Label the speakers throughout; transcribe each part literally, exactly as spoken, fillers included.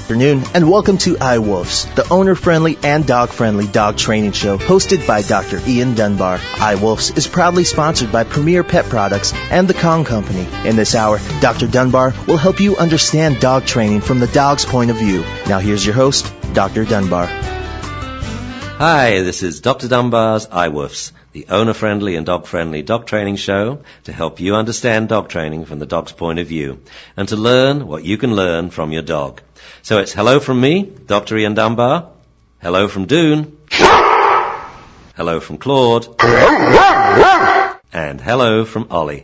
Speaker 1: afternoon, and welcome to iWolves, the owner-friendly and dog-friendly dog training show hosted by Doctor Ian Dunbar. iWolves is proudly sponsored by Premier Pet Products and the Kong Company. In this hour, Doctor Dunbar will help you understand dog training from the dog's point of view. Now here's your host, Doctor Dunbar.
Speaker 2: Hi, this is Doctor Dunbar's iWolves, the owner-friendly and dog-friendly dog training show to help you understand dog training from the dog's point of view and to learn what you can learn from your dog. So it's hello from me, Doctor Ian Dunbar, hello from Doone, hello from Claude, and hello from Ollie.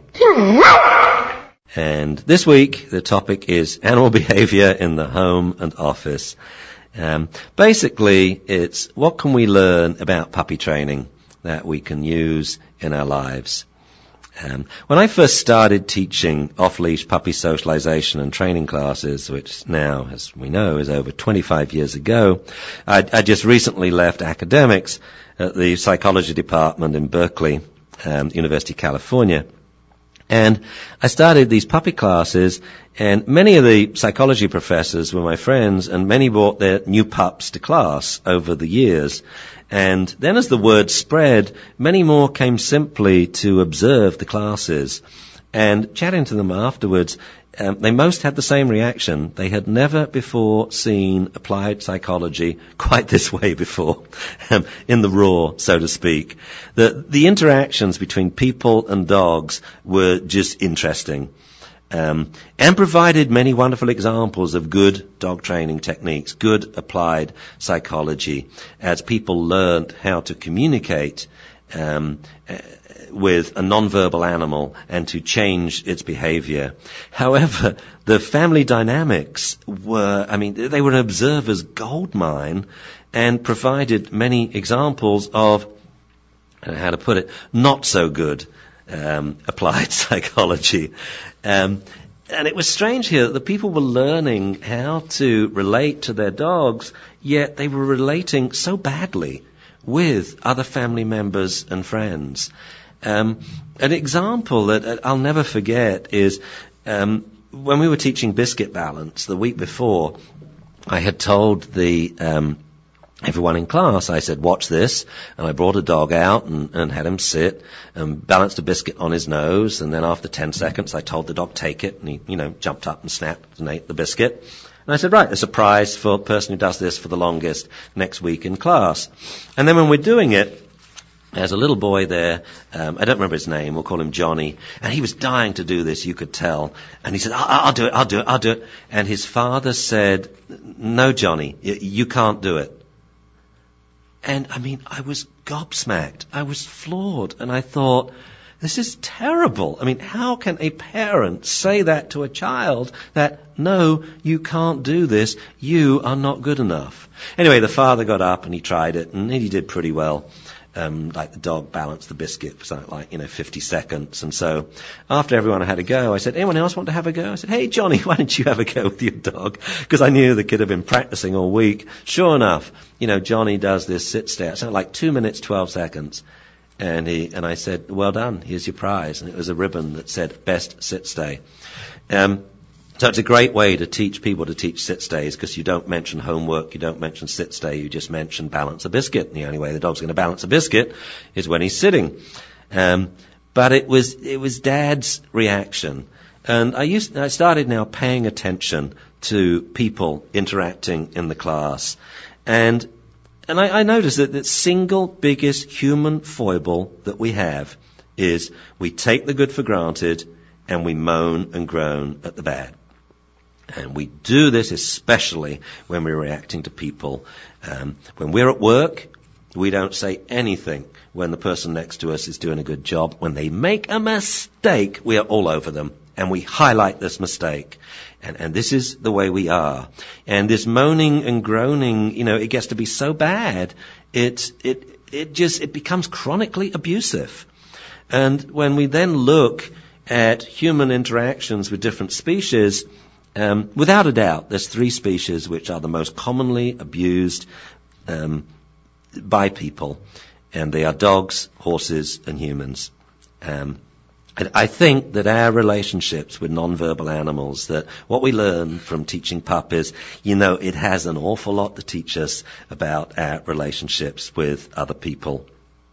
Speaker 2: And this week the topic is animal behavior in the home and office. Um, basically, it's what can we learn about puppy training that we can use in our lives. Um, when I first started teaching off-leash puppy socialization and training classes, which now, as we know, is over twenty-five years ago, I, I just recently left academics at the psychology department in Berkeley, um, University of California. And I started these puppy classes, and many of the psychology professors were my friends, and many brought their new pups to class over the years. And then as the word spread, many more came simply to observe the classes. And chatting to them afterwards, um, they most had the same reaction. They had never before seen applied psychology quite this way before, um, in the raw, so to speak. The, the interactions between people and dogs were just interesting. Um, and provided many wonderful examples of good dog training techniques, good applied psychology, as people learned how to communicate um, uh, with a nonverbal animal and to change its behavior. However, the family dynamics were, I mean, they were an observer's goldmine and provided many examples of, I don't know how to put it, not so good Um, applied psychology. Um, and it was strange here that the people were learning how to relate to their dogs, yet they were relating so badly with other family members and friends. Um, an example that I'll never forget is um, when we were teaching biscuit balance the week before, I had told the um, everyone in class, I said, watch this, and I brought a dog out and, and had him sit and balanced a biscuit on his nose, and then after ten seconds I told the dog, take it, and he, you know, jumped up and snapped and ate the biscuit. And I said, right, there's a prize for the person who does this for the longest next week in class. And then when we're doing it, there's a little boy there, um, I don't remember his name, we'll call him Johnny, and he was dying to do this, you could tell. And he said, I'll, I'll do it, I'll do it, I'll do it. And his father said, no, Johnny, y- you can't do it. And, I mean, I was gobsmacked. I was floored. And I thought, this is terrible. I mean, how can a parent say that to a child that, no, you can't do this. You are not good enough. Anyway, the father got up and he tried it, and he did pretty well. Um, like the dog balanced the biscuit for something like, you know, fifty seconds. And so after everyone had a go, I said, anyone else want to have a go? I said, hey, Johnny, why don't you have a go with your dog? Because I knew the kid had been practicing all week. Sure enough, you know, Johnny does this sit stay. It sounded like two minutes, twelve seconds. And he, and I said, well done, here's your prize. And it was a ribbon that said best sit stay. Um, So it's a great way to teach people to teach sit stays, because you don't mention homework, you don't mention sit stay, you just mention balance a biscuit. And the only way the dog's going to balance a biscuit is when he's sitting. Um, but it was it was Dad's reaction, and I used I started now paying attention to people interacting in the class, and and I, I noticed that the single biggest human foible that we have is we take the good for granted and we moan and groan at the bad. And we do this especially when we're reacting to people. Um, when we're at work, we don't say anything when the person next to us is doing a good job. When they make a mistake, we are all over them, and we highlight this mistake. And, and this is the way we are. And this moaning and groaning, you know, it gets to be so bad, it, it, it just, it becomes chronically abusive. And when we then look at human interactions with different species, Um, without a doubt, there's three species which are the most commonly abused um, by people, and they are dogs, horses, and humans. Um, And I think that our relationships with nonverbal animals, that what we learn from teaching puppies, you know, it has an awful lot to teach us about our relationships with other people.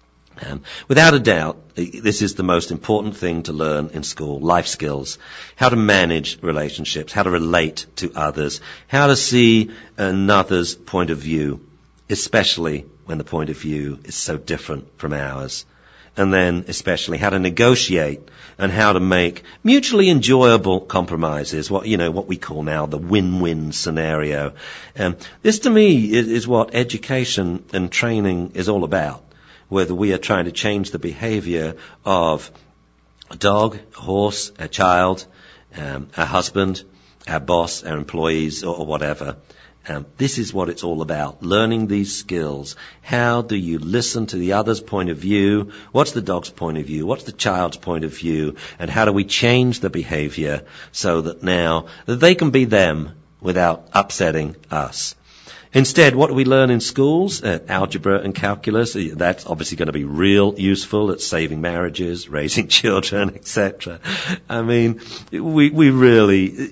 Speaker 2: Um, without a doubt, this is the most important thing to learn in school, life skills, how to manage relationships, how to relate to others, how to see another's point of view, especially when the point of view is so different from ours. And then especially how to negotiate and how to make mutually enjoyable compromises, what, you know, what we call now the win-win scenario. Um, this to me is, is what education and training is all about. Whether we are trying to change the behavior of a dog, a horse, a child, um, our husband, our boss, our employees, or, or whatever. Um, this is what it's all about, learning these skills. How do you listen to the other's point of view? What's the dog's point of view? What's the child's point of view? And how do we change the behavior so that now that they can be them without upsetting us? Instead, what do we learn in schools? Uh, algebra and calculus. That's obviously going to be real useful at saving marriages, raising children, et cetera. I mean, we we really,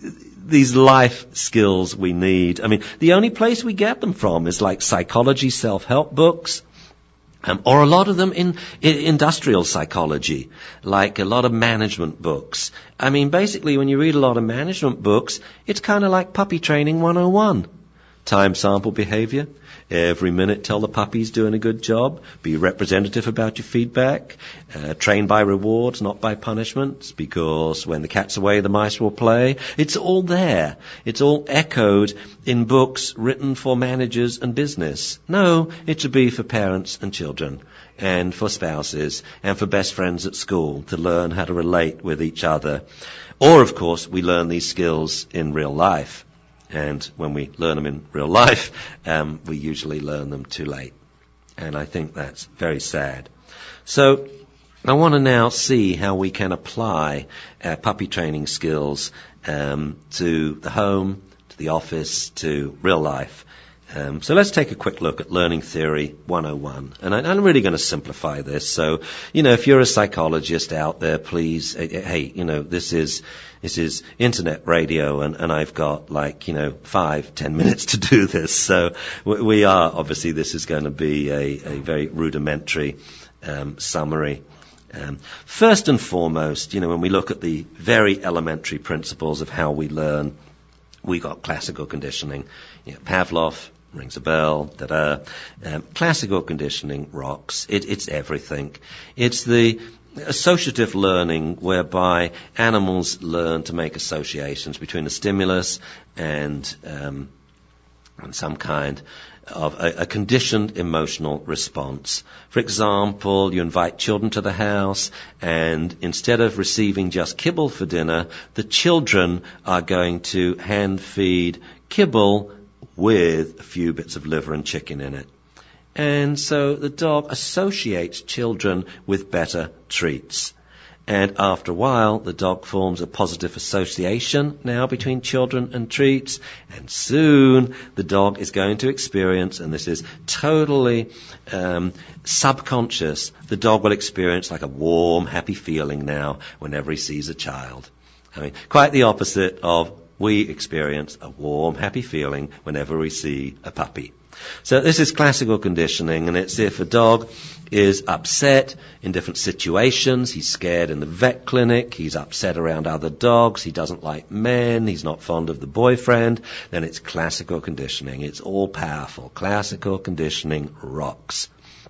Speaker 2: these life skills we need. I mean, the only place we get them from is like psychology, self-help books. Um, or a lot of them in, in industrial psychology, like a lot of management books. I mean, basically, when you read a lot of management books, it's kind of like puppy training one oh one. Time sample behavior. Every minute tell the puppy he's doing a good job. Be representative about your feedback. Uh, train by rewards, not by punishments, because when the cat's away, the mice will play. It's all there. It's all echoed in books written for managers and business. No, it should be for parents and children, and for spouses, and for best friends at school to learn how to relate with each other. Or, of course, we learn these skills in real life. And when we learn them in real life, um, we usually learn them too late. And I think that's very sad. So I want to now see how we can apply our puppy training skills um, to the home, to the office, to real life. Um, so let's take a quick look at Learning Theory one oh one. And I, I'm really going to simplify this. So, you know, if you're a psychologist out there, please, hey, you know, this is this is internet radio, and, and I've got like, you know, five, ten minutes to do this. So we, we are, obviously, this is going to be a, a very rudimentary um, summary. Um, first and foremost, you know, when we look at the very elementary principles of how we learn, we got classical conditioning. You know, Pavlov rings a bell, da-da. Um, classical conditioning rocks. It, it's everything. It's the associative learning whereby animals learn to make associations between a stimulus and, um, and some kind of a, a conditioned emotional response. For example, you invite children to the house, and instead of receiving just kibble for dinner, the children are going to hand feed kibble with a few bits of liver and chicken in it. And so the dog associates children with better treats. And after a while, the dog forms a positive association now between children and treats. And soon, the dog is going to experience, and this is totally um, subconscious, the dog will experience like a warm, happy feeling now whenever he sees a child. I mean, quite the opposite of we experience a warm, happy feeling whenever we see a puppy. So this is classical conditioning, and it's if a dog is upset in different situations, he's scared in the vet clinic, he's upset around other dogs, he doesn't like men, he's not fond of the boyfriend, then it's classical conditioning. It's all powerful. Classical conditioning rocks.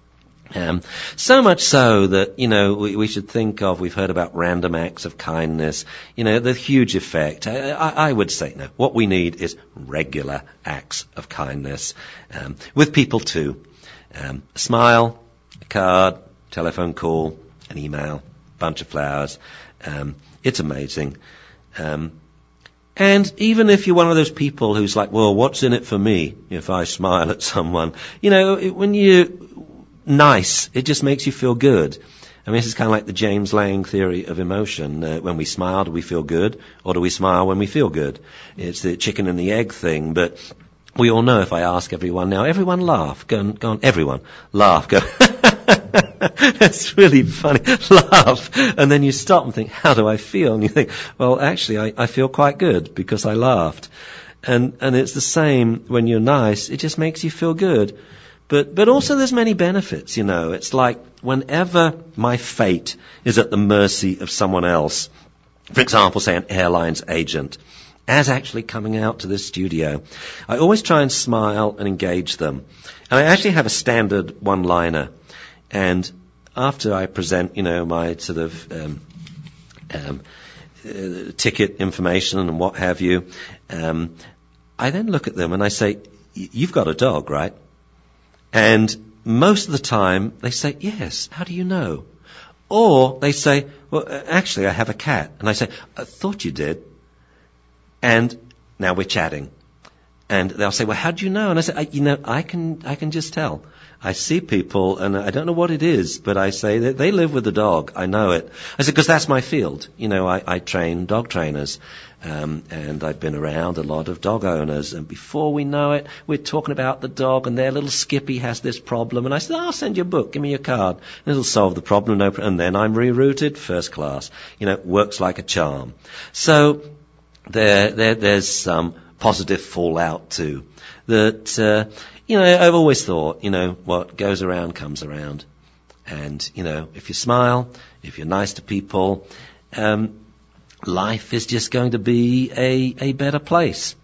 Speaker 2: Um, so much so that, you know, we, we should think of, we've heard about random acts of kindness, you know, the huge effect. I, I, I would say, no, what we need is regular acts of kindness, um, with people too. Um, a smile, a card, telephone call, an email, bunch of flowers. Um, it's amazing. Um, And even if you're one of those people who's like, well, what's in it for me if I smile at someone? You know, it, when you nice, it just makes you feel good. I mean, this is kind of like the James Lang theory of emotion. Uh, when we smile, do we feel good? Or do we smile when we feel good? It's the chicken and the egg thing, but we all know if I ask everyone now, everyone laugh, go on, go on everyone, laugh, go. That's really funny. Laugh. And then you stop and think, how do I feel? And you think, well, actually, I, I feel quite good because I laughed. And, and it's the same when you're nice. It just makes you feel good. But, but also there's many benefits, you know. It's like whenever my fate is at the mercy of someone else, for example, say an airline's agent, as actually coming out to this studio, I always try and smile and engage them. And I actually have a standard one-liner. And after I present, you know, my sort of um, um, uh, ticket information and what have you, um, I then look at them and I say, you've got a dog, right? And most of the time they say, yes, how do you know? Or they say, well, actually, I have a cat. And I say, I thought you did. And now we're chatting. And they'll say, well, how do you know? And I say, I, you know, I can, I can just tell. I see people, and I don't know what it is, but I say that they live with the dog. I know it. I said, because that's my field. You know, I, I train dog trainers, um, and I've been around a lot of dog owners. And before we know it, we're talking about the dog, and their little Skippy has this problem. And I said, oh, I'll send you a book. Give me your card. And it'll solve the problem. No, and then I'm rerouted first class. You know, it works like a charm. So there, there, there's some positive fallout too. That, uh, you know, I've always thought, you know, what goes around comes around. And, you know, if you smile, if you're nice to people, um, life is just going to be a, a better place.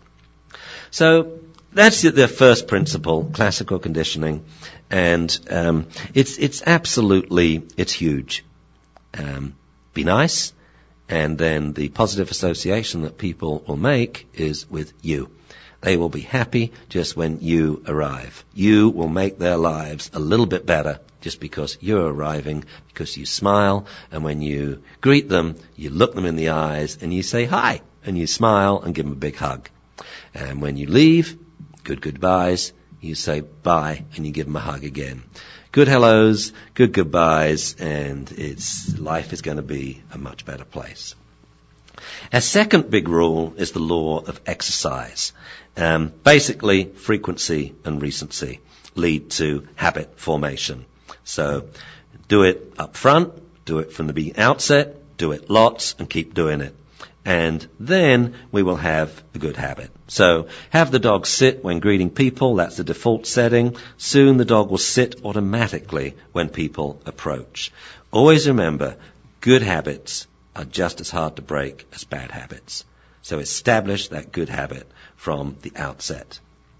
Speaker 2: So that's the first principle, classical conditioning. And um, it's it's absolutely, it's huge. Um, be nice. And then the positive association that people will make is with you. They will be happy just when you arrive. You will make their lives a little bit better just because you're arriving, because you smile, and when you greet them, you look them in the eyes and you say hi, and you smile and give them a big hug. And when you leave, good goodbyes, you say bye and you give them a hug again. Good hellos, good goodbyes, and it's life is going to be a much better place. A second big rule is the law of exercise. Um, basically, frequency and recency lead to habit formation. So do it up front, do it from the outset, do it lots, and keep doing it. And then we will have a good habit. So have the dog sit when greeting people. That's the default setting. Soon the dog will sit automatically when people approach. Always remember, good habits are just as hard to break as bad habits. So establish that good habit from the outset.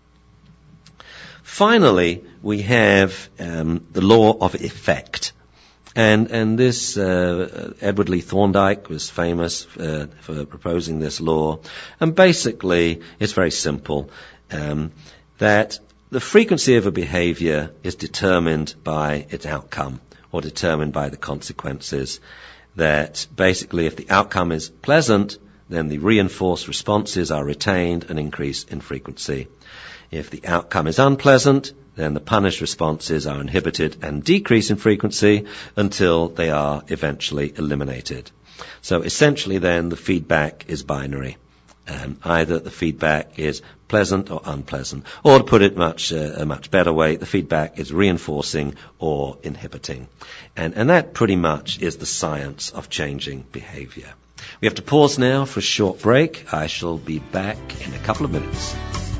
Speaker 2: Finally, we have um, the law of effect. And and this, uh, Edward Lee Thorndike was famous uh, for proposing this law. And basically, it's very simple, um, that the frequency of a behavior is determined by its outcome, or determined by the consequences. That basically, if the outcome is pleasant, then the reinforced responses are retained and increase in frequency. If the outcome is unpleasant, then the punished responses are inhibited and decrease in frequency until they are eventually eliminated. So essentially then the feedback is binary. Um, either the feedback is pleasant or unpleasant. Or to put it much uh, a much better way, the feedback is reinforcing or inhibiting. And, and that pretty much is the science of changing behavior. We have to pause now for a short break. I shall be back in a couple of minutes.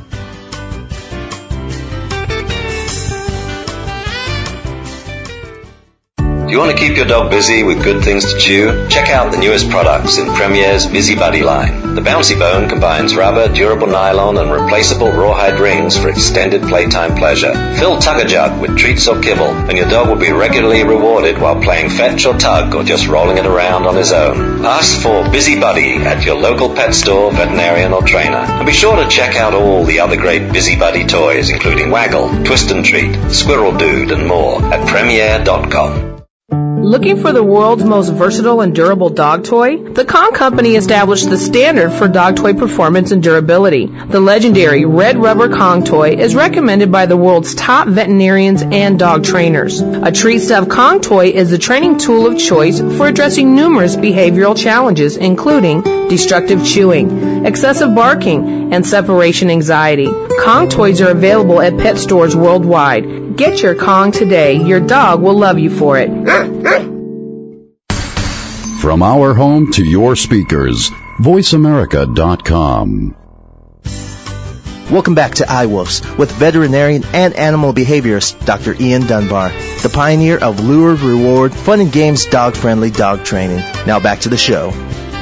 Speaker 3: Do you want to keep your dog busy with good things to chew? Check out the newest products in Premier's Busy Buddy line. The Bouncy Bone combines rubber, durable nylon, and replaceable rawhide rings for extended playtime pleasure. Fill Tug a Jug with treats or kibble, and your dog will be regularly rewarded while playing fetch or tug or just rolling it around on his own. Ask for Busy Buddy at your local pet store, veterinarian, or trainer. And be sure to check out all the other great Busy Buddy toys, including Waggle, Twist and Treat, Squirrel Dude, and more at Premier dot com.
Speaker 4: Looking for the world's most versatile and durable dog toy? The Kong Company established the standard for dog toy performance and durability. The legendary Red Rubber Kong toy is recommended by the world's top veterinarians and dog trainers. A treat stuff Kong toy is the training tool of choice for addressing numerous behavioral challenges, including destructive chewing, excessive barking, and separation anxiety. Kong toys are available at pet stores worldwide. Get your Kong today. Your dog will love you for it.
Speaker 5: From our home to your speakers, voice america dot com.
Speaker 1: Welcome back to iWolves with veterinarian and animal behaviorist Doctor Ian Dunbar, the pioneer of lure, reward, fun and games, dog-friendly dog training. Now back to the show.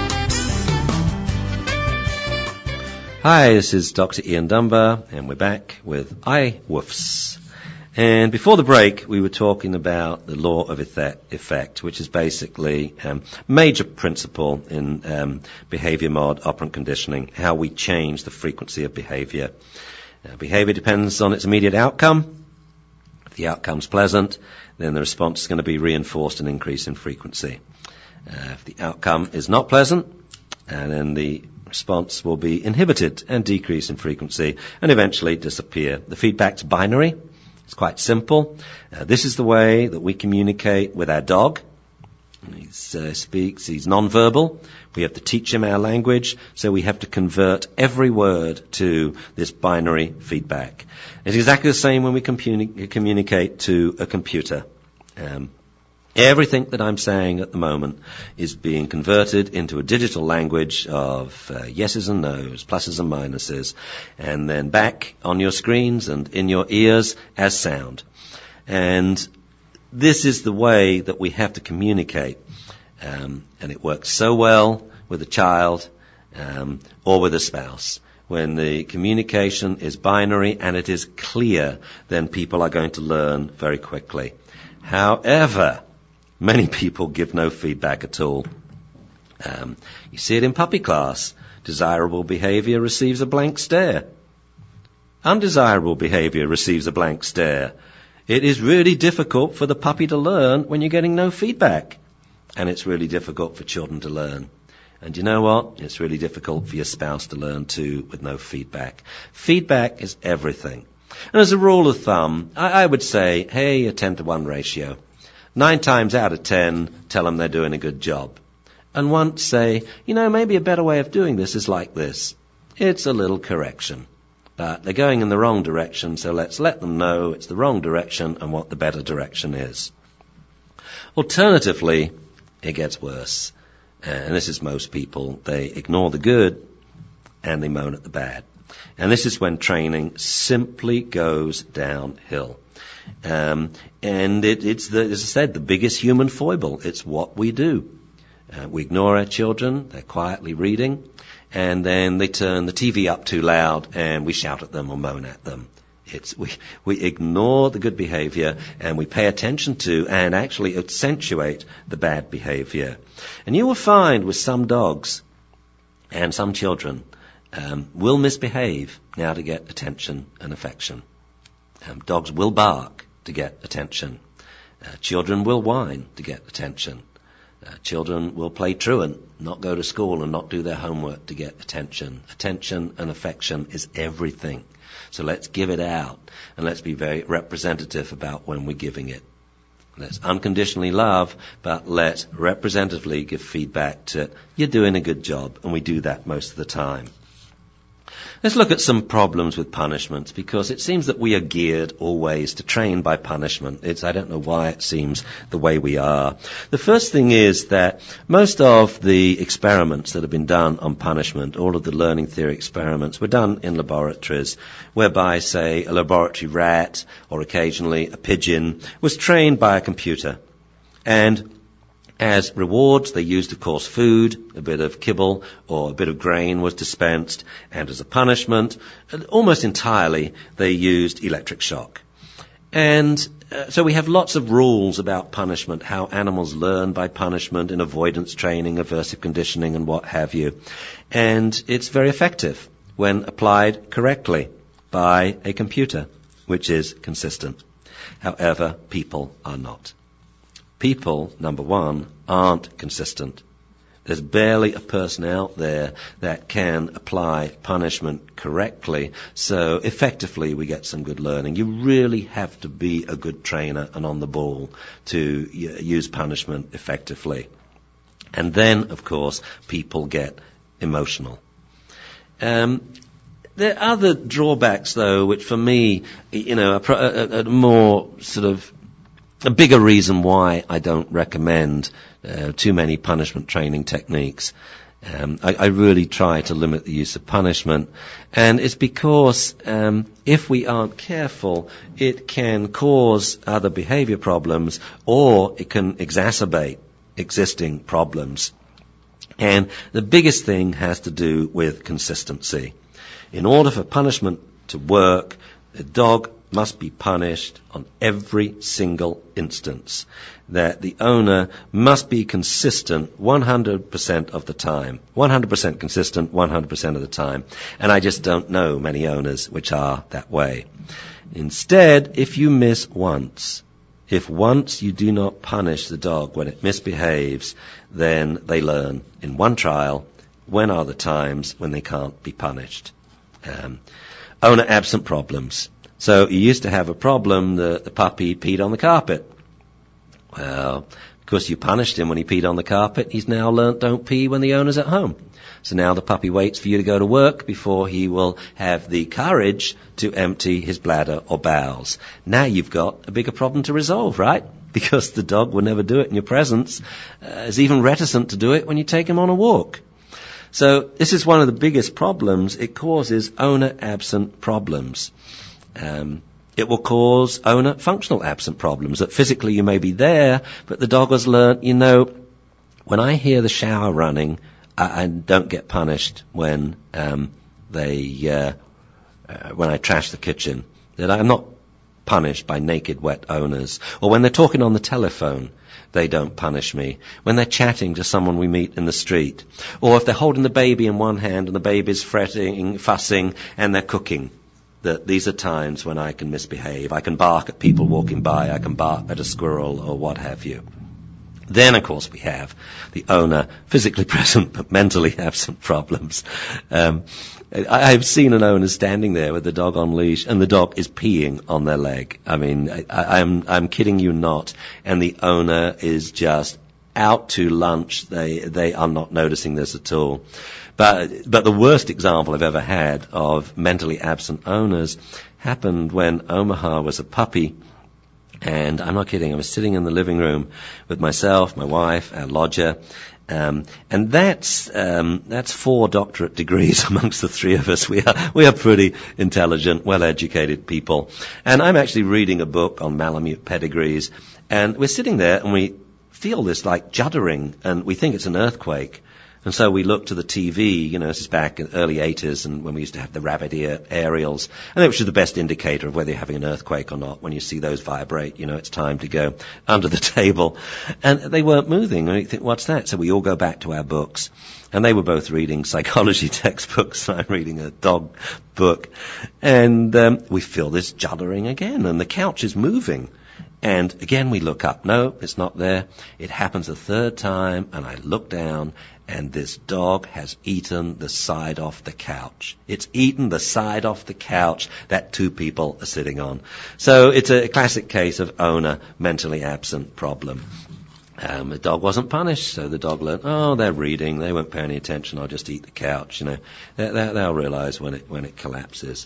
Speaker 2: Hi, this is Doctor Ian Dunbar, and we're back with iWolves. And before the break, we were talking about the law of effect, which is basically a um, major principle in um, behavior mod operant conditioning, how we change the frequency of behavior. Uh, behavior depends on its immediate outcome. If the outcome's pleasant, then the response is going to be reinforced and increase in frequency. Uh, if the outcome is not pleasant, and then the response will be inhibited and decrease in frequency and eventually disappear. The feedback's binary. It's quite simple. Uh, this is the way that we communicate with our dog. He uh, speaks, he's nonverbal. We have to teach him our language, so we have to convert every word to this binary feedback. It's exactly the same when we communi- communicate to a computer. Um, Everything that I'm saying at the moment is being converted into a digital language of uh, yeses and nos, pluses and minuses, and then back on your screens and in your ears as sound. And this is the way that we have to communicate. Um, and it works so well with a child um, or with a spouse. When the communication is binary and it is clear, then people are going to learn very quickly. However, many people give no feedback at all. Um, you see it in puppy class. Desirable behavior receives a blank stare. Undesirable behavior receives a blank stare. It is really difficult for the puppy to learn when you're getting no feedback. And it's really difficult for children to learn. And you know what? It's really difficult for your spouse to learn too with no feedback. Feedback is everything. And as a rule of thumb, I, I would say, hey, a ten to one ratio. Nine times out of ten, tell them they're doing a good job. And once say, you know, maybe a better way of doing this is like this. It's a little correction. But they're going in the wrong direction, so let's let them know it's the wrong direction and what the better direction is. Alternatively, it gets worse. And this is most people. They ignore the good and they moan at the bad. And this is when training simply goes downhill. Um, and it, it's, the, as I said, the biggest human foible. It's what we do. Uh, we ignore our children. They're quietly reading. And then they turn the T V up too loud and we shout at them or moan at them. It's, we, we ignore the good behavior and we pay attention to and actually accentuate the bad behavior. And you will find with some dogs and some children um, will misbehave now to get attention and affection. Um, dogs will bark to get attention. Uh, children will whine to get attention. Uh, children will play truant, not go to school and not do their homework to get attention. Attention and affection is everything. So let's give it out and let's be very representative about when we're giving it. Let's unconditionally love, but let's representatively give feedback to, you're doing a good job, and we do that most of the time. Let's look at some problems with punishments, because it seems that we are geared always to train by punishment. It's, I don't know why it seems the way we are. The first thing is that most of the experiments that have been done on punishment, all of the learning theory experiments, were done in laboratories, whereby, say, a laboratory rat or occasionally a pigeon was trained by a computer. And as rewards, they used, of course, food, a bit of kibble or a bit of grain was dispensed, and as a punishment, almost entirely, they used electric shock. And uh, so we have lots of rules about punishment, how animals learn by punishment in avoidance training, aversive conditioning, and what have you. And it's very effective when applied correctly by a computer, which is consistent. However, people are not. People, number one, aren't consistent. There's barely a person out there that can apply punishment correctly, so effectively we get some good learning. You really have to be a good trainer and on the ball to use punishment effectively. And then, of course, people get emotional. Um, there are other drawbacks, though, which for me, you know, are a, a, a more sort of a bigger reason why I don't recommend uh, too many punishment training techniques. Um, I, I really try to limit the use of punishment, and it's because um, if we aren't careful, it can cause other behavior problems, or it can exacerbate existing problems. And the biggest thing has to do with consistency. In order for punishment to work, the dog must be punished on every single instance. That the owner must be consistent one hundred percent of the time. one hundred percent consistent one hundred percent of the time. And I just don't know many owners which are that way. Instead, if you miss once, if once you do not punish the dog when it misbehaves, then they learn in one trial when are the times when they can't be punished. Um, owner absent problems. So you used to have a problem that the puppy peed on the carpet. Well, because you punished him when he peed on the carpet, he's now learnt don't pee when the owner's at home. So now the puppy waits for you to go to work before he will have the courage to empty his bladder or bowels. Now you've got a bigger problem to resolve, right? Because the dog will never do it in your presence, uh, is even reticent to do it when you take him on a walk. So this is one of the biggest problems. It causes owner-absent problems. Um, it will cause owner functional absent problems, that physically you may be there, but the dog has learnt, you know, when I hear the shower running, I, I don't get punished when um, they uh, uh, when I trash the kitchen. That I'm not punished by naked, wet owners. Or when they're talking on the telephone, they don't punish me. When they're chatting to someone we meet in the street. Or if they're holding the baby in one hand and the baby's fretting, fussing, and they're cooking. That these are times when I can misbehave. I can bark at people walking by. I can bark at a squirrel or what have you. Then, of course, we have the owner physically present but mentally absent problems. Um, I, I've seen an owner standing there with the dog on leash, and the dog is peeing on their leg. I mean, I, I'm I'm kidding you not. And the owner is just out to lunch. They they are not noticing this at all. But but the worst example I've ever had of mentally absent owners happened when Omaha was a puppy. And I'm not kidding, I was sitting in the living room with myself, my wife, our lodger, um, and that's um, that's four doctorate degrees amongst the three of us. We are we are pretty intelligent, well-educated people. And I'm actually reading a book on Malamute pedigrees, and we're sitting there and we feel this like juddering, and we think it's an earthquake. And so we look to the T V, you know, this is back in the early eighties, and when we used to have the rabbit ear aerials, and which is the best indicator of whether you're having an earthquake or not. When you see those vibrate, you know, it's time to go under the table. And they weren't moving. And you think, what's that? So we all go back to our books. And they were both reading psychology textbooks, and I'm reading a dog book. And um, we feel this juddering again, and the couch is moving. And again we look up. No, it's not there. It happens a third time, and I look down, and this dog has eaten the side off the couch. It's eaten the side off the couch that two people are sitting on. So it's a classic case of owner mentally absent problem. Um, the dog wasn't punished, so the dog learned, oh, they're reading, they won't pay any attention, I'll just eat the couch. You know, they, they, they'll realize when it when it collapses.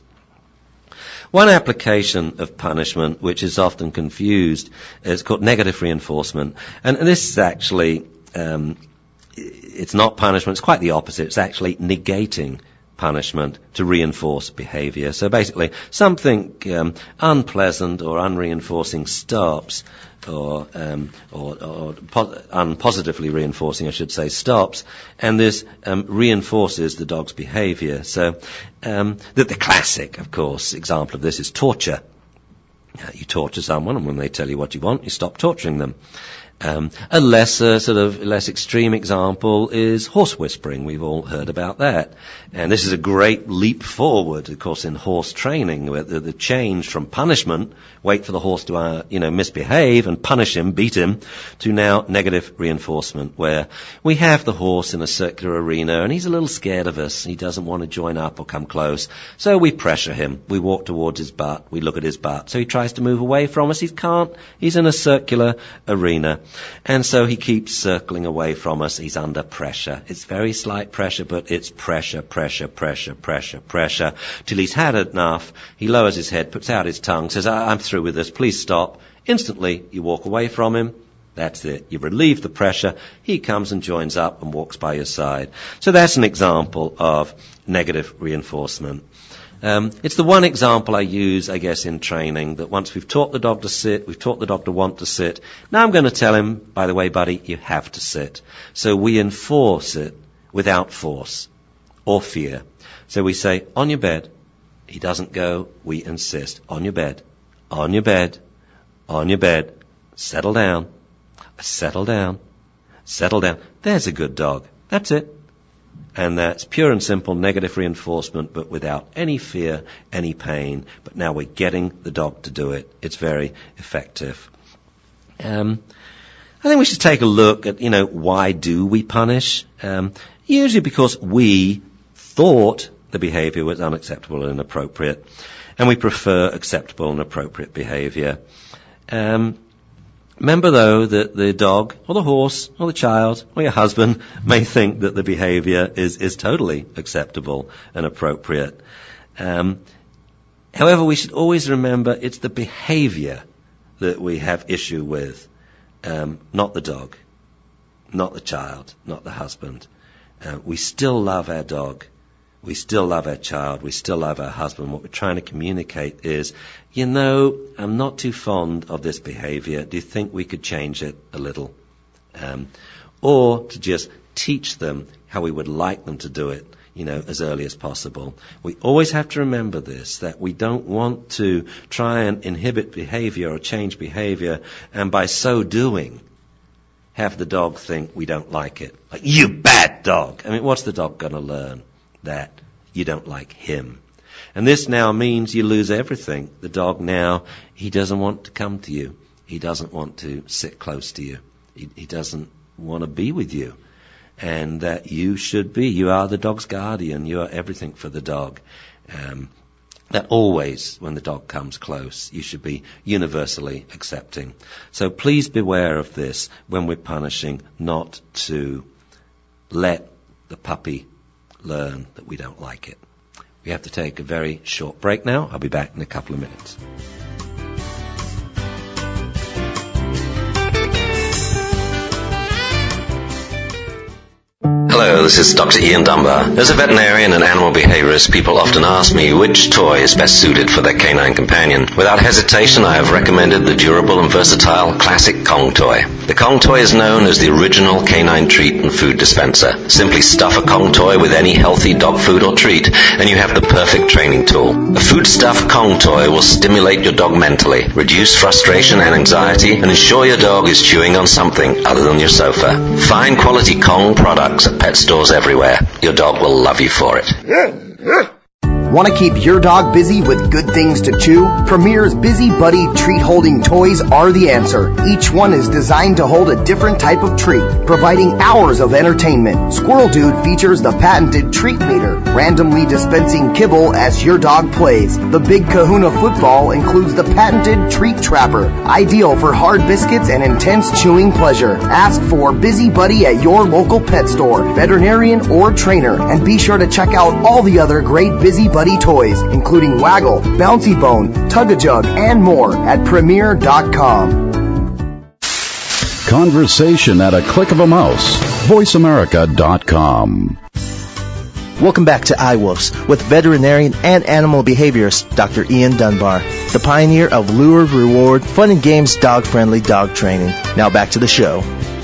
Speaker 2: One application of punishment, which is often confused, is called negative reinforcement. And this is actually, um, it's not punishment, it's quite the opposite. It's actually negating punishment to reinforce behavior. So basically, something um, unpleasant or unreinforcing stops, or, um, or, or po- unpositively reinforcing, I should say, stops, and this um, reinforces the dog's behavior. So um, the, the classic, of course, example of this is torture. Uh, you torture someone, and when they tell you what you want, you stop torturing them. Um, a lesser, sort of less extreme example is horse whispering. We've all heard about that. And this is a great leap forward, of course, in horse training, where the, the change from punishment, wait for the horse to, uh, you know, misbehave and punish him, beat him, to now negative reinforcement, where we have the horse in a circular arena and he's a little scared of us. He doesn't want to join up or come close. So we pressure him. We walk towards his butt. We look at his butt. So he tries to move away from us. He can't. He's in a circular arena. And so he keeps circling away from us. He's under pressure. It's very slight pressure, but it's pressure, pressure, pressure, pressure, pressure, till he's had enough. He lowers his head, puts out his tongue, says, I'm through with this, please stop. Instantly, you walk away from him. That's it. You've relieved the pressure. He comes and joins up and walks by your side. So that's an example of negative reinforcement. Um, it's the one example I use, I guess, in training, that once we've taught the dog to sit, we've taught the dog to want to sit. Now I'm going to tell him, by the way, buddy, you have to sit. So we enforce it without force or fear. So we say, on your bed. He doesn't go. We insist. On your bed. On your bed. On your bed. Settle down. Settle down. Settle down. There's a good dog. That's it. And that's pure and simple negative reinforcement, but without any fear, any pain. But now we're getting the dog to do it. It's very effective. Um, I think we should take a look at, you know, why do we punish? Um, usually because we thought the behavior was unacceptable and inappropriate, and we prefer acceptable and appropriate behavior. Um, Remember, though, that the dog or the horse or the child or your husband may think that the behavior is, is totally acceptable and appropriate. Um, however, we should always remember it's the behavior that we have issue with, um, not the dog, not the child, not the husband. Uh, we still love our dog. We still love our child. We still love our husband. What we're trying to communicate is, you know, I'm not too fond of this behavior. Do you think we could change it a little? Um, or to just teach them how we would like them to do it, you know, as early as possible. We always have to remember this, that we don't want to try and inhibit behavior or change behavior, and by so doing, have the dog think we don't like it. Like, you bad dog. I mean, what's the dog going to learn? That you don't like him. And this now means you lose everything. The dog now, he doesn't want to come to you. He doesn't want to sit close to you. He, he doesn't want to be with you. And that you should be. You are the dog's guardian. You are everything for the dog. Um, that always, when the dog comes close, you should be universally accepting. So please beware of this when we're punishing, not to let the puppy learn that we don't like it. We have to take a very short break now. I'll be back in a couple of minutes.
Speaker 3: Hello, this is Doctor Ian Dunbar. As a veterinarian and animal behaviorist, people often ask me which toy is best suited for their canine companion. Without hesitation, I have recommended the durable and versatile classic Kong toy. The Kong toy is known as the original canine treat and food dispenser. Simply stuff a Kong toy with any healthy dog food or treat, and you have the perfect training tool. A food-stuffed Kong toy will stimulate your dog mentally, reduce frustration and anxiety, and ensure your dog is chewing on something other than your sofa. Find quality Kong products at pet stores everywhere. Your dog will love you for it.
Speaker 6: Want to keep your dog busy with good things to chew? Premier's Busy Buddy treat-holding toys are the answer. Each one is designed to hold a different type of treat, providing hours of entertainment. Squirrel Dude features the patented treat meter, randomly dispensing kibble as your dog plays. The Big Kahuna football includes the patented treat trapper, ideal for hard biscuits and intense chewing pleasure. Ask for Busy Buddy at your local pet store, veterinarian, or trainer, and be sure to check out all the other great Busy Buddy toys, including Waggle, Bouncy Bone, Tug-A-Jug, and more at Premier dot com.
Speaker 5: Conversation at a click of a mouse. voice america dot com.
Speaker 1: Welcome back to iWolves with veterinarian and animal behaviorist Doctor Ian Dunbar, the pioneer of lure, reward, fun and games, dog-friendly dog training. Now back to the show.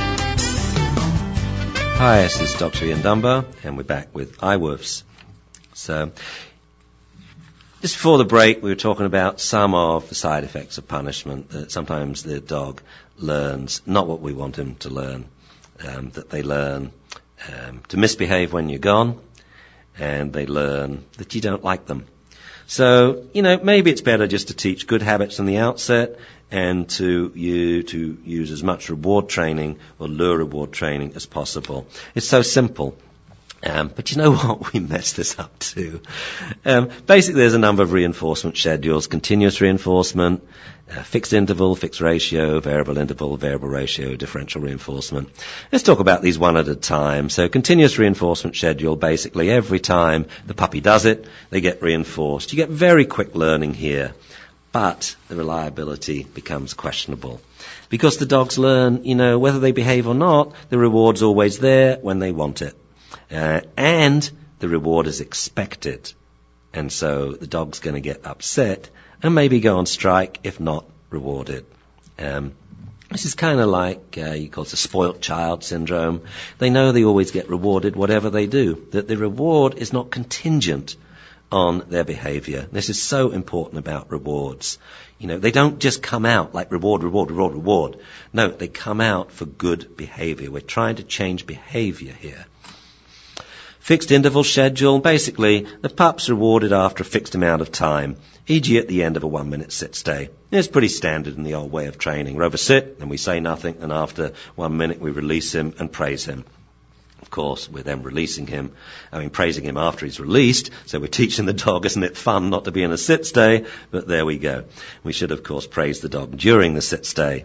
Speaker 2: Hi, this is Doctor Ian Dunbar, and we're back with iWolves. So, just before the break, we were talking about some of the side effects of punishment. That sometimes the dog learns not what we want him to learn, um, that they learn um, to misbehave when you're gone, and they learn that you don't like them. So, you know, maybe it's better just to teach good habits from the outset and to you to use as much reward training or lure reward training as possible. It's so simple. Um, but you know what? We messed this up too. Um, basically, there's a number of reinforcement schedules: continuous reinforcement, uh, fixed interval, fixed ratio, variable interval, variable ratio, differential reinforcement. Let's talk about these one at a time. So continuous reinforcement schedule, basically every time the puppy does it, they get reinforced. You get very quick learning here, but the reliability becomes questionable. Because the dogs learn, you know, whether they behave or not, the reward's always there when they want it. Uh, and the reward is expected. And so the dog's going to get upset and maybe go on strike if not rewarded. Um, this is kind of like, uh, you call it the spoilt child syndrome. They know they always get rewarded whatever they do, that the reward is not contingent on their behavior. This is so important about rewards. You know, they don't just come out like reward, reward, reward, reward. No, they come out for good behavior. We're trying to change behavior here. Fixed interval schedule, basically, the pup's rewarded after a fixed amount of time, for example at the end of a one-minute sit stay. It's pretty standard in the old way of training. Rover sit, and we say nothing, and after one minute we release him and praise him. Of course, we're then releasing him, I mean praising him after he's released, so we're teaching the dog, isn't it fun not to be in a sit stay? But there we go. We should, of course, praise the dog during the sit stay.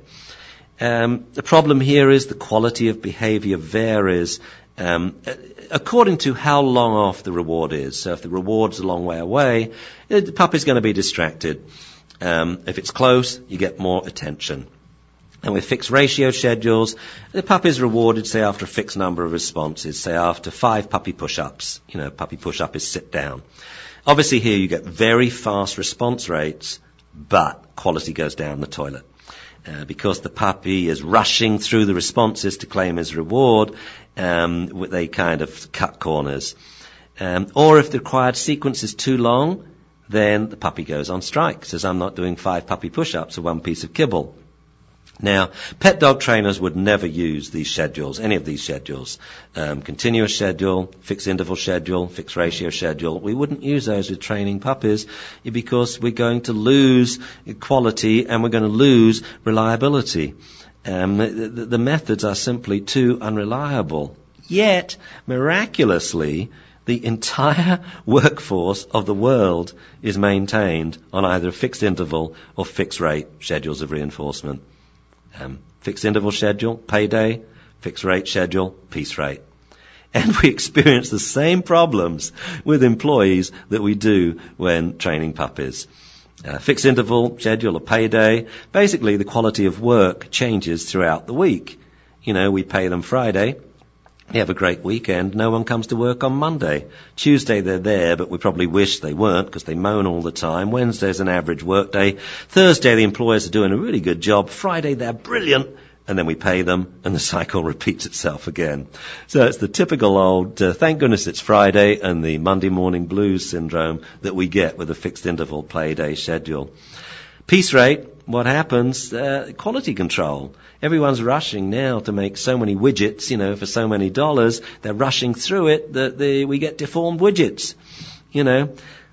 Speaker 2: Um, the problem here is the quality of behavior varies Um, according to how long off the reward is. So if the reward's a long way away, the puppy's going to be distracted. Um, if it's close, you get more attention. And with fixed ratio schedules, the puppy's rewarded, say, after a fixed number of responses, say after five puppy push-ups. You know, puppy push-up is sit down. Obviously here you get very fast response rates, but quality goes down the toilet. Uh, because the puppy is rushing through the responses to claim his reward, um, they kind of cut corners. Um, or if the required sequence is too long, then the puppy goes on strike, says, I'm not doing five puppy push-ups or one piece of kibble. Now, pet dog trainers would never use these schedules, any of these schedules. Um, continuous schedule, fixed interval schedule, fixed ratio schedule. We wouldn't use those with training puppies because we're going to lose quality and we're going to lose reliability. Um, the, the methods are simply too unreliable. Yet, miraculously, the entire workforce of the world is maintained on either a fixed interval or fixed rate schedules of reinforcement. Um, fixed interval schedule, payday, fixed rate schedule, piece rate. And we experience the same problems with employees that we do when training puppies. Uh, fixed interval schedule, a payday, basically the quality of work changes throughout the week. You know, we pay them Friday, they have a great weekend, no one comes to work on Monday. Tuesday they're there, but we probably wish they weren't because they moan all the time. Wednesday's an average work day. Thursday the employers are doing a really good job. Friday they're brilliant. And then we pay them and the cycle repeats itself again. So it's the typical old, uh, thank goodness it's Friday and the Monday morning blues syndrome that we get with a fixed interval play day schedule. Piece rate, what happens? Uh, quality control. Everyone's rushing now to make so many widgets, you know, for so many dollars. They're rushing through it that they, we get deformed widgets, you know.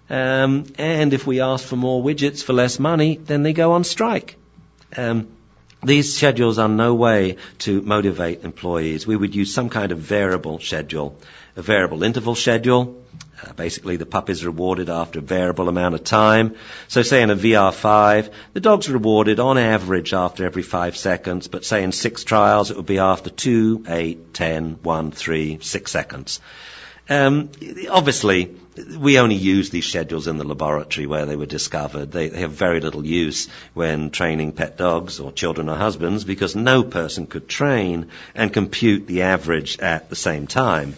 Speaker 2: Um, and if we ask for more widgets for less money, then they go on strike. Um, these schedules are no way to motivate employees. We would use some kind of variable schedule, a variable interval schedule. Uh, basically, the pup is rewarded after a variable amount of time. So say in a V R five, the dog's rewarded on average after every five seconds, but say in six trials, it would be after two, eight, ten, one, three, six seconds. Um, obviously, we only use these schedules in the laboratory where they were discovered. They, they have very little use when training pet dogs or children or husbands because no person could train and compute the average at the same time.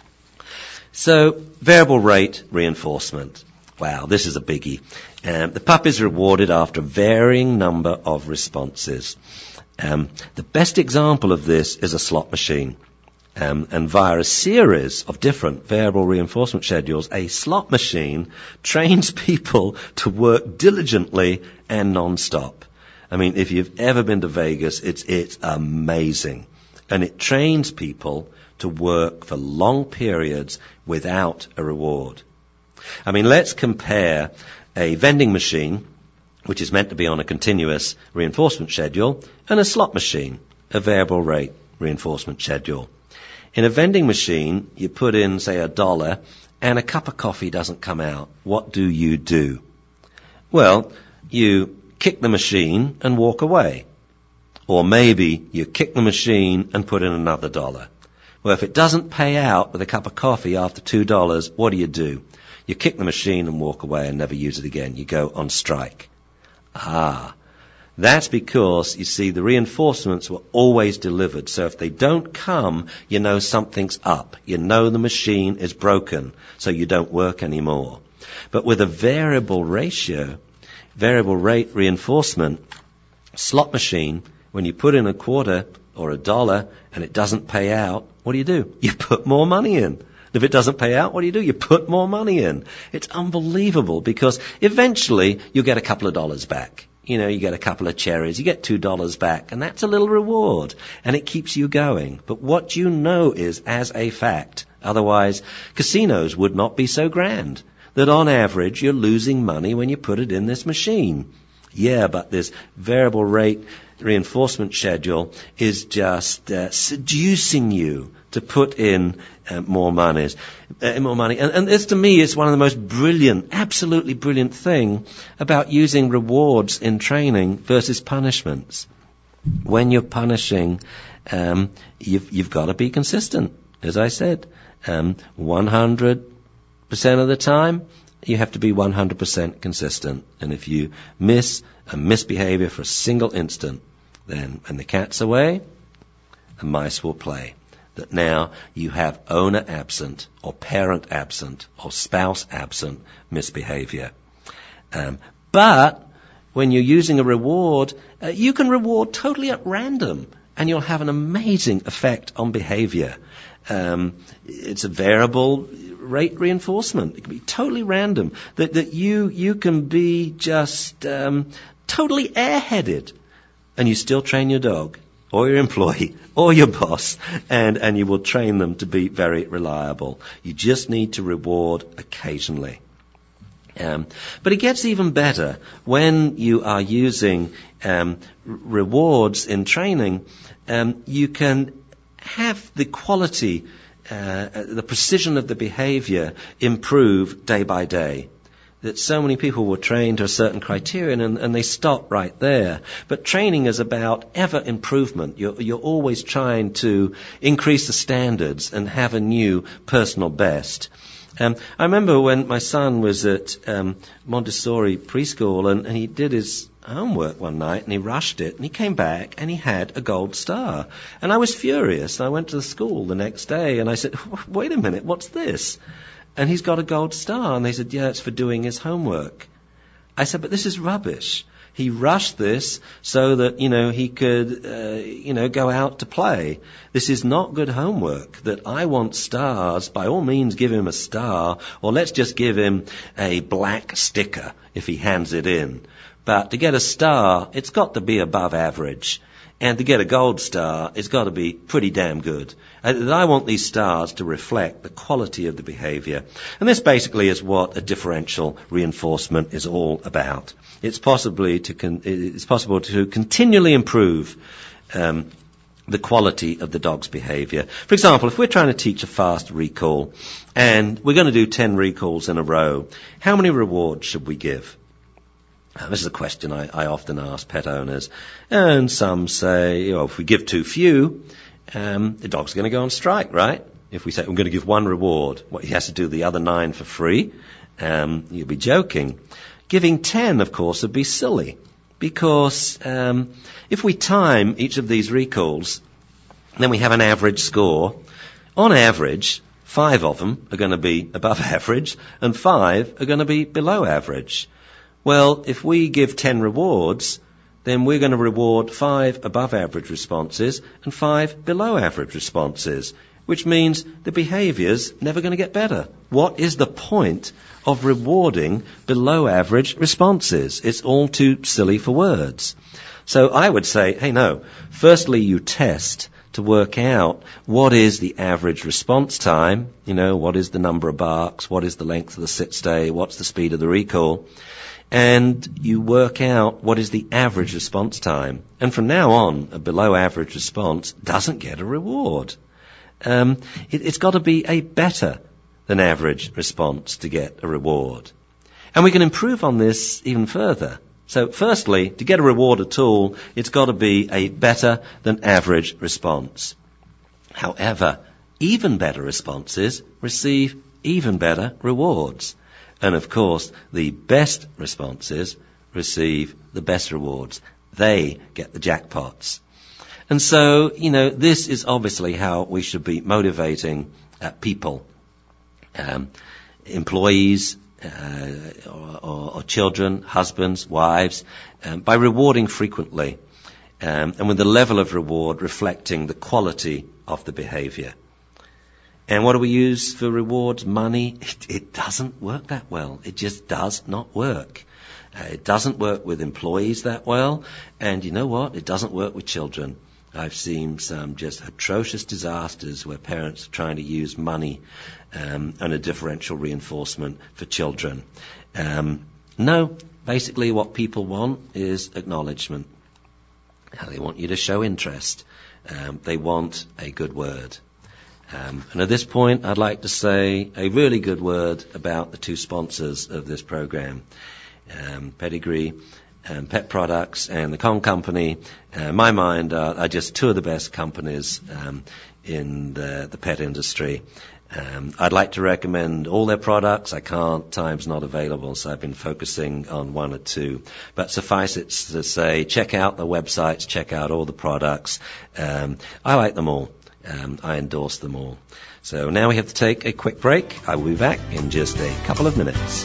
Speaker 2: So, variable rate reinforcement. Wow, this is a biggie. Um, the pup is rewarded after a varying number of responses. Um, the best example of this is a slot machine. Um, and via a series of different variable reinforcement schedules, a slot machine trains people to work diligently and non-stop. I mean, if you've ever been to Vegas, it's, it's amazing. And it trains people to work for long periods without a reward. I mean, let's compare a vending machine, which is meant to be on a continuous reinforcement schedule, and a slot machine, a variable rate reinforcement schedule. In a vending machine, you put in, say, a dollar, and a cup of coffee doesn't come out. What do you do? Well, you kick the machine and walk away. Or maybe you kick the machine and put in another dollar. Well, if it doesn't pay out with a cup of coffee after two dollars, what do you do? You kick the machine and walk away and never use it again. You go on strike. Ah, that's because, you see, the reinforcements were always delivered. So if they don't come, you know something's up. You know the machine is broken, so you don't work anymore. But with a variable ratio, variable rate reinforcement, slot machine, when you put in a quarter or a dollar and it doesn't pay out, what do you do? You put more money in. If it doesn't pay out, what do you do? You put more money in. It's unbelievable because eventually you get a couple of dollars back. You know, you get a couple of cherries, you get two dollars back, and that's a little reward, and it keeps you going. But what you know is as a fact, otherwise casinos would not be so grand, that on average you're losing money when you put it in this machine. Yeah, but this variable rate reinforcement schedule is just uh, seducing you to put in uh, more monies, uh, more money. And, and this, to me, is one of the most brilliant, absolutely brilliant thing about using rewards in training versus punishments. When you're punishing, um, you've, you've got to be consistent. As I said, um, one hundred percent of the time, you have to be one hundred percent consistent. And if you miss a misbehavior for a single instant, then when the cat's away, the mice will play. That now you have owner absent, or parent absent, or spouse absent misbehavior. Um, but when you're using a reward, uh, you can reward totally at random, and you'll have an amazing effect on behavior. Um, it's a variable rate reinforcement. It can be totally random. That that you you can be just um, totally airheaded, and you still train your dog, or your employee, or your boss, and, and you will train them to be very reliable. You just need to reward occasionally. Um, but it gets even better when you are using um, r- rewards in training. Um, you can have the quality, uh, the precision of the behavior improve day by day. That so many people were trained to a certain criterion and, and they stop right there. But training is about ever improvement. You're, you're always trying to increase the standards and have a new personal best. Um, I remember when my son was at um, Montessori preschool and, and he did his homework one night and he rushed it and he came back and he had a gold star. And I was furious. I went to the school the next day and I said, wait a minute, what's this? And he's got a gold star. And they said, yeah, it's for doing his homework. I said, but this is rubbish. He rushed this so that, you know, he could, uh, you know, go out to play. This is not good homework. That I want stars. By all means, give him a star. Or let's just give him a black sticker if he hands it in. But to get a star, it's got to be above average. And to get a gold star, it's got to be pretty damn good. And I want these stars to reflect the quality of the behavior. And this basically is what a differential reinforcement is all about. It's possibly to con- it's possible to continually improve um, the quality of the dog's behavior. For example, if we're trying to teach a fast recall, and we're going to do ten recalls in a row, how many rewards should we give? Uh, this is a question I, I often ask pet owners, and some say, you know, if we give too few, um, the dog's going to go on strike, right? If we say we're going to give one reward, what, he has to do the other nine for free, um, you'll be joking. Giving ten, of course, would be silly, because um, if we time each of these recalls, then we have an average score. On average, five of them are going to be above average, and five are going to be below average. Well, if we give ten rewards, then we're going to reward five above average responses and five below average responses, which means the behavior's never going to get better. What is the point of rewarding below average responses? It's all too silly for words. So I would say, hey, no. Firstly, you test to work out what is the average response time, you know, what is the number of barks, what is the length of the sit stay, what's the speed of the recall. And you work out what is the average response time. And from now on, a below average response doesn't get a reward. Um, it, it's got to be a better than average response to get a reward. And we can improve on this even further. So firstly, to get a reward at all, it's got to be a better than average response. However, even better responses receive even better rewards. And of course, the best responses receive the best rewards. They get the jackpots. And so, you know, this is obviously how we should be motivating uh, people, um, employees, uh, or, or, or children, husbands, wives, um, by rewarding frequently, um, and with the level of reward reflecting the quality of the behavior. And what do we use for rewards? Money? It, it doesn't work that well. It just does not work. Uh, it doesn't work with employees that well, and you know what? It doesn't work with children. I've seen some just atrocious disasters where parents are trying to use money um, and a differential reinforcement for children. Um, no, basically what people want is acknowledgement. Uh, they want you to show interest. Um, they want a good word. Um, and at this point, I'd like to say a really good word about the two sponsors of this program, um, Pedigree, Um, Pet Products and the Kong Company, uh, in my mind, are, are just two of the best companies um, in the, the pet industry. Um, I'd like to recommend all their products. I can't, time's not available, so I've been focusing on one or two. But suffice it to say, check out the websites, check out all the products. Um, I like them all. Um, I endorse them all. So now we have to take a quick break. I will be back in just a couple of minutes.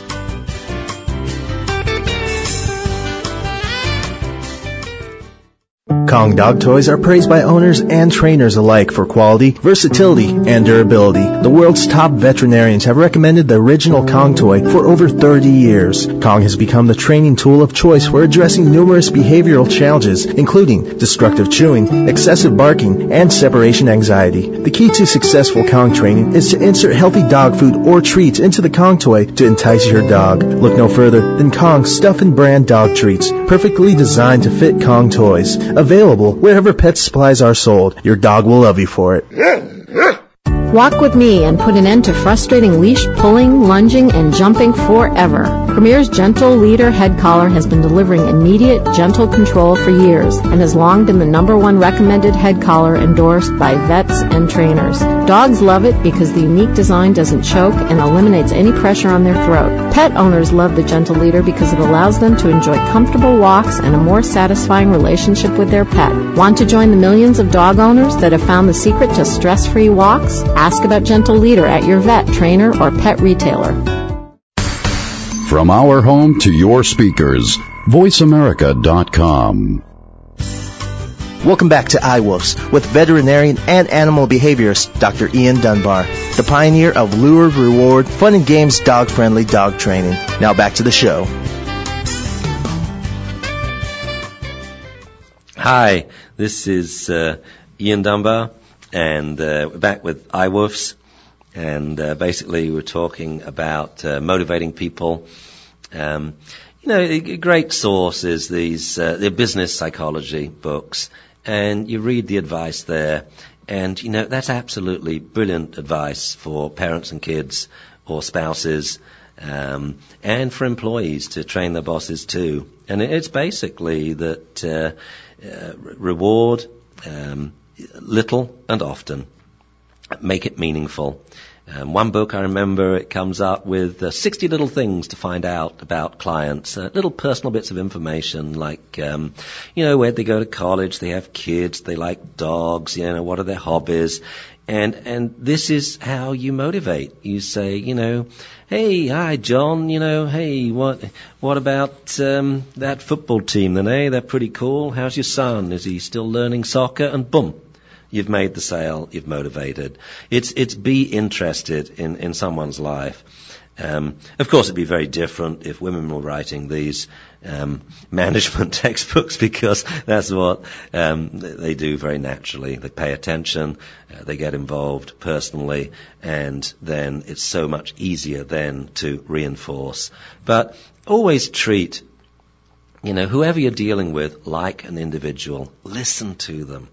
Speaker 1: Kong dog toys are praised by owners and trainers alike for quality, versatility, and durability. The world's top veterinarians have recommended the original Kong toy for over thirty years. Kong has become the training tool of choice for addressing numerous behavioral challenges, including destructive chewing, excessive barking, and separation anxiety. The key to successful Kong training is to insert healthy dog food or treats into the Kong toy to entice your dog. Look no further than Kong Stuff and Brand Dog Treats, perfectly designed to fit Kong toys. Available wherever pet supplies are sold. Your dog will love you for it.
Speaker 7: Walk with me and put an end to frustrating leash pulling, lunging, and jumping forever. Premier's Gentle Leader Head Collar has been delivering immediate, gentle control for years and has long been the number one recommended head collar endorsed by vets and trainers. Dogs love it because the unique design doesn't choke and eliminates any pressure on their throat. Pet owners love the Gentle Leader because it allows them to enjoy comfortable walks and a more satisfying relationship with their pet. Want to join the millions of dog owners that have found the secret to stress-free walks? Ask about Gentle Leader at your vet, trainer, or pet retailer.
Speaker 5: From our home to your speakers, voice america dot com.
Speaker 1: Welcome back to iWolves with veterinarian and animal behaviorist Doctor Ian Dunbar, the pioneer of lure, reward, fun and games, dog-friendly dog training. Now back to the show.
Speaker 2: Hi, this is uh, Ian Dunbar, and uh, we're back with iWolves, and uh, basically we're talking about uh, motivating people. Um, you know, a, a great source is these uh, the business psychology books, and you read the advice there, and you know that's absolutely brilliant advice for parents and kids or spouses, um, and for employees to train their bosses too. And it, it's basically that uh, uh, reward um, little and often, make it meaningful. Um, one book I remember, it comes up with uh, sixty little things to find out about clients, uh, little personal bits of information like, um, you know, where they go to college, they have kids, they like dogs, you know, what are their hobbies. And, and this is how you motivate. You say, you know, hey, hi, John, you know, hey, what, what about, um, that football team then, eh? They're pretty cool. How's your son? Is he still learning soccer? And boom. You've made the sale. You've motivated. It's it's be interested in, in someone's life. Um, of course, it'd be very different if women were writing these um, management textbooks, because that's what um, they do very naturally. They pay attention, uh, they get involved personally, and then it's so much easier then to reinforce. But always treat, you know, whoever you're dealing with like an individual. Listen to them.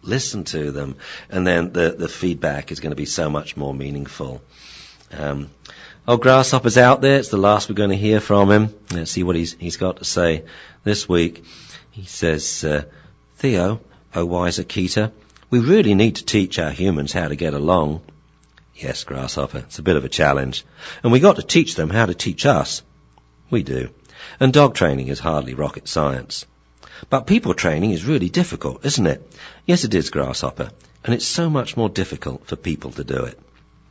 Speaker 2: listen to them, and then the, the feedback is going to be so much more meaningful. Um, oh, Grasshopper's out there. It's the last we're going to hear from him. Let's see what he's, he's got to say this week. He says, uh, Theo, oh wise Akita, we really need to teach our humans how to get along. Yes, Grasshopper, it's a bit of a challenge. And we got to teach them how to teach us. We do. And dog training is hardly rocket science. But people training is really difficult, isn't it? Yes, it is, Grasshopper. And it's so much more difficult for people to do it.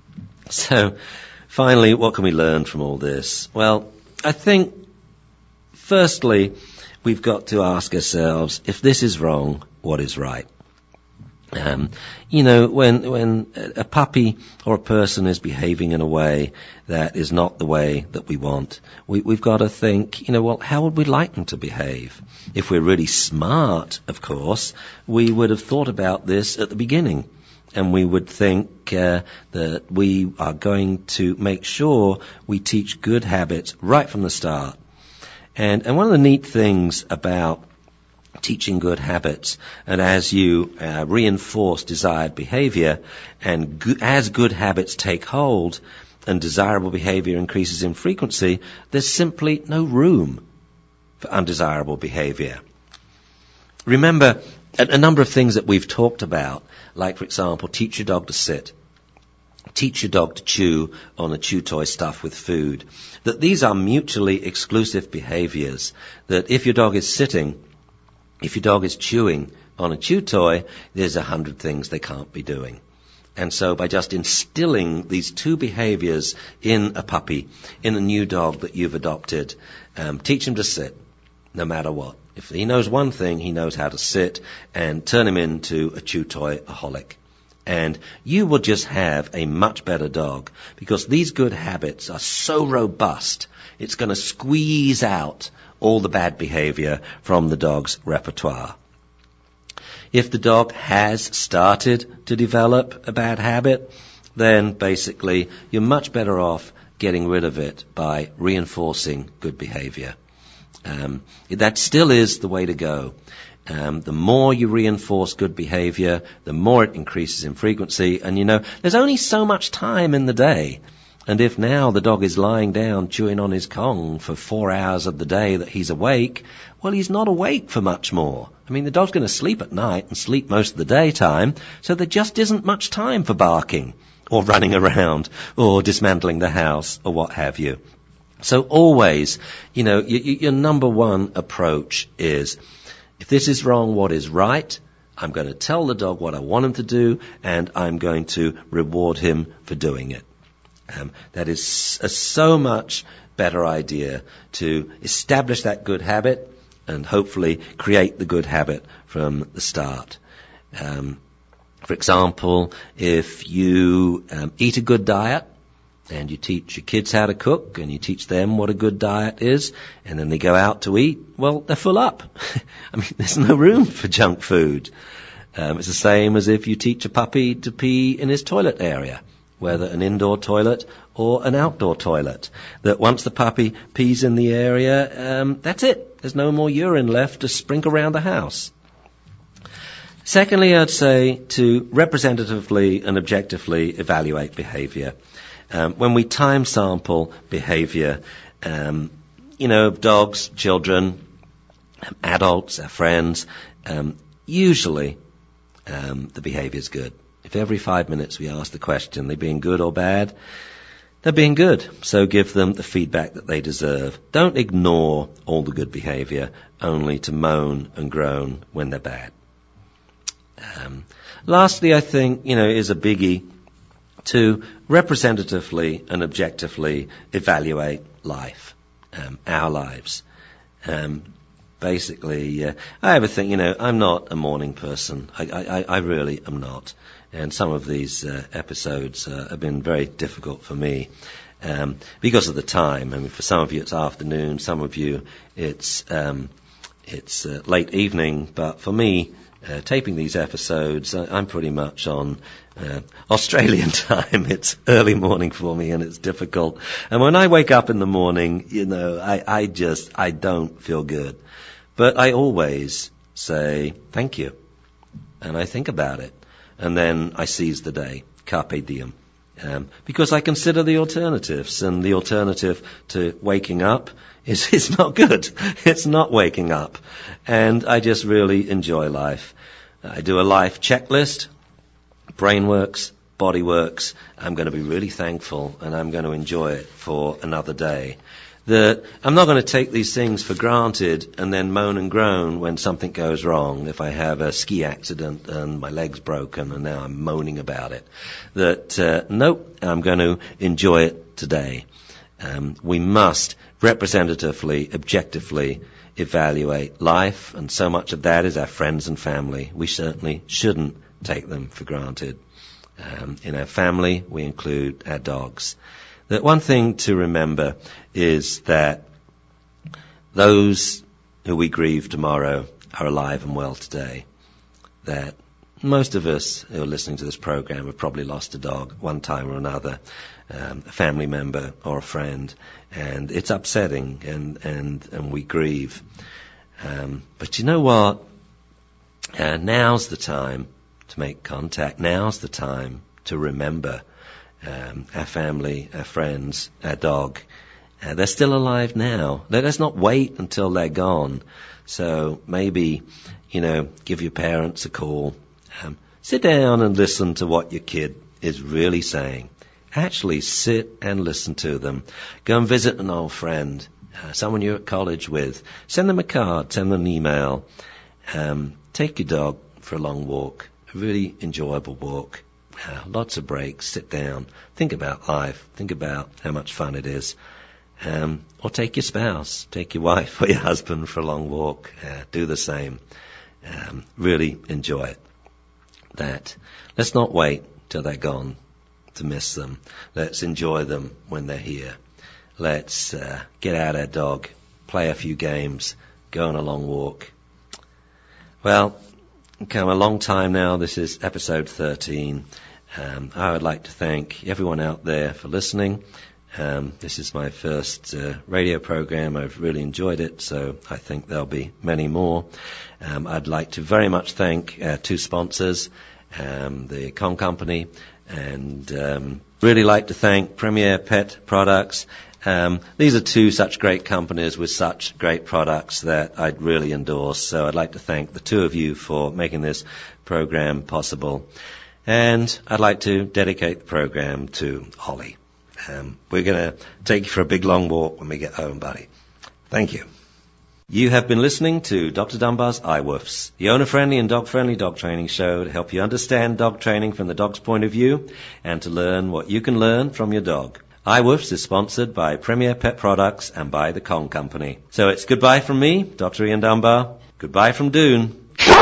Speaker 2: So, finally, what can we learn from all this? Well, I think, firstly, we've got to ask ourselves, if this is wrong, what is right? Um, you know, when when a puppy or a person is behaving in a way that is not the way that we want, we, we've got to think, you know, well, how would we like them to behave? If we're really smart, of course, we would have thought about this at the beginning. And we would think uh, that we are going to make sure we teach good habits right from the start. And, and one of the neat things about teaching good habits, and as you uh, reinforce desired behavior, and go- as good habits take hold and desirable behavior increases in frequency, there's simply no room for undesirable behavior. Remember, a, a number of things that we've talked about, like, for example, teach your dog to sit. Teach your dog to chew on a chew toy stuffed with food. That these are mutually exclusive behaviors. That if your dog is sitting, if your dog is chewing on a chew toy, there's a hundred things they can't be doing. And so by just instilling these two behaviors in a puppy, in a new dog that you've adopted, um, teach him to sit, no matter what. If he knows one thing, he knows how to sit, and turn him into a chew toy-aholic. And you will just have a much better dog, because these good habits are so robust, it's going to squeeze out all the bad behavior from the dog's repertoire. If the dog has started to develop a bad habit, then basically you're much better off getting rid of it by reinforcing good behavior. Um, that still is the way to go. Um, the more you reinforce good behavior, the more it increases in frequency. And, you know, there's only so much time in the day. And if now the dog is lying down chewing on his Kong for four hours of the day that he's awake, well, he's not awake for much more. I mean, the dog's going to sleep at night and sleep most of the daytime, so there just isn't much time for barking or running around or dismantling the house or what have you. So always, you know, y- y- your number one approach is, if this is wrong, what is right? I'm going to tell the dog what I want him to do, and I'm going to reward him for doing it. Um, that is a so much better idea, to establish that good habit and hopefully create the good habit from the start. Um, for example, if you um, eat a good diet, and you teach your kids how to cook, and you teach them what a good diet is, and then they go out to eat, well, they're full up. I mean, there's no room for junk food. Um, it's the same as if you teach a puppy to pee in his toilet area, whether an indoor toilet or an outdoor toilet. That once the puppy pees in the area, um, that's it. There's no more urine left to sprinkle around the house. Secondly, I'd say to representatively and objectively evaluate behavior. Um, when we time sample behavior, um, you know, dogs, children, um, adults, our friends, um, usually um, the behavior is good. If every five minutes we ask the question, they're being good or bad, they're being good. So give them the feedback that they deserve. Don't ignore all the good behavior only to moan and groan when they're bad. Um, lastly, I think, you know, is a biggie, to representatively and objectively evaluate life, um, our lives. Um, basically, uh, I ever think, you know, I'm not a morning person. I, I, I really am not. And some of these uh, episodes uh, have been very difficult for me um, because of the time. I mean, for some of you it's afternoon, some of you it's um, it's uh, late evening. But for me, uh, taping these episodes, uh, I'm pretty much on Uh, Australian time. It's early morning for me, and it's difficult. And when I wake up in the morning, you know, I, I just, I don't feel good. But I always say thank you. and I think about it. And then I seize the day, carpe diem. Um, because I consider the alternatives, and the alternative to waking up is, is not good. It's not waking up. And I just really enjoy life. I do a life checklist. Brain works, body works. I'm going to be really thankful, and I'm going to enjoy it for another day. That I'm not going to take these things for granted and then moan and groan when something goes wrong. If I have a ski accident and my leg's broken and now I'm moaning about it. That, uh, nope, I'm going to enjoy it today. Um, we must representatively, objectively evaluate life, and so much of that is our friends and family. We certainly shouldn't take them for granted. Um, in our family, we include our dogs. That one thing to remember is that those who we grieve tomorrow are alive and well today. That most of us who are listening to this program have probably lost a dog one time or another, um, a family member or a friend, and it's upsetting, and, and, and we grieve. Um, but you know what? Uh, now's the time to make contact. Now's the time to remember Um, our family, our friends, our dog. Uh, they're still alive now. Let's not wait until they're gone. So maybe, you know, give your parents a call. Um, sit down and listen to what your kid is really saying. Actually sit and listen to them. Go and visit an old friend, uh, someone you're at college with. Send them a card, send them an email. Um, take your dog for a long walk, a really enjoyable walk. Uh, lots of breaks, sit down, think about life, think about how much fun it is. Um, or take your spouse, take your wife or your husband for a long walk, uh, do the same. Um, really enjoy it. That. Let's not wait till they're gone to miss them. Let's enjoy them when they're here. Let's uh, get out our dog, play a few games, go on a long walk. Well, come a long time now. This is episode thirteen. Um, I would like to thank everyone out there for listening. Um, this is my first uh, radio program. I've really enjoyed it, so I think there'll be many more. Um, I'd like to very much thank our two sponsors, um, the Con Company, and um, really like to thank Premier Pet Products. Um, these are two such great companies with such great products that I'd really endorse. So I'd like to thank the two of you for making this program possible. And I'd like to dedicate the program to Ollie. Um, we're going to take you for a big long walk when we get home, buddy. Thank you. You have been listening to Doctor Dunbar's iWoofs, the owner-friendly and dog-friendly dog training show to help you understand dog training from the dog's point of view and to learn what you can learn from your dog. iWoofs is sponsored by Premier Pet Products and by the Con Company. So it's goodbye from me, Doctor Ian Dunbar. Goodbye from Doone.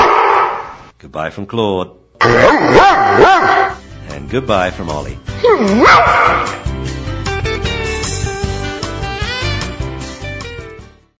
Speaker 2: Goodbye from Claude. And goodbye from Ollie.